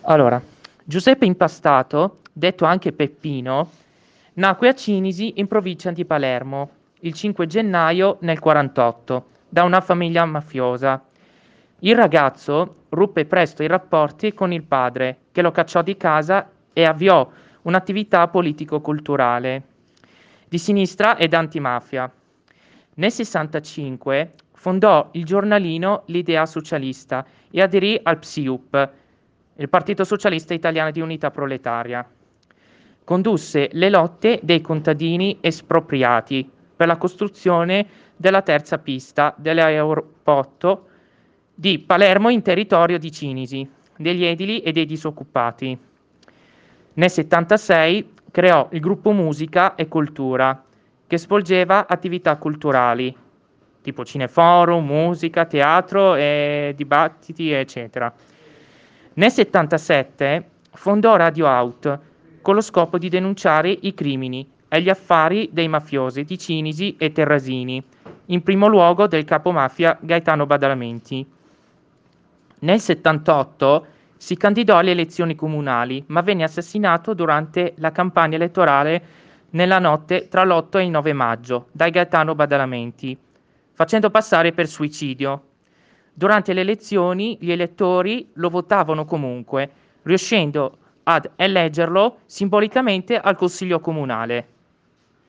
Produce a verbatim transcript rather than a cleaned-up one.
Allora, Giuseppe Impastato, detto anche Peppino, nacque a Cinisi in provincia di Palermo il cinque gennaio nel quarantotto da una famiglia mafiosa. Il ragazzo ruppe presto i rapporti con il padre, che lo cacciò di casa e avviò un'attività politico-culturale di sinistra ed antimafia. Nel sessantacinque fondò il giornalino L'Idea Socialista e aderì al P S I U P, il Partito Socialista Italiano di Unità Proletaria. Condusse le lotte dei contadini espropriati per la costruzione della terza pista dell'aeroporto di Palermo in territorio di Cinisi, degli edili e dei disoccupati. Nel settantasei creò il gruppo Musica e Cultura, che svolgeva attività culturali, tipo cineforum, musica, teatro e dibattiti, eccetera. Nel settantasette fondò Radio Out con lo scopo di denunciare i crimini e gli affari dei mafiosi di Cinisi e Terrasini, in primo luogo del capomafia Gaetano Badalamenti. Nel settantotto si candidò alle elezioni comunali, ma venne assassinato durante la campagna elettorale nella notte tra l'otto e il nove maggio da Gaetano Badalamenti, facendo passare per suicidio. Durante le elezioni gli elettori lo votavano comunque, riuscendo ad eleggerlo simbolicamente al Consiglio comunale.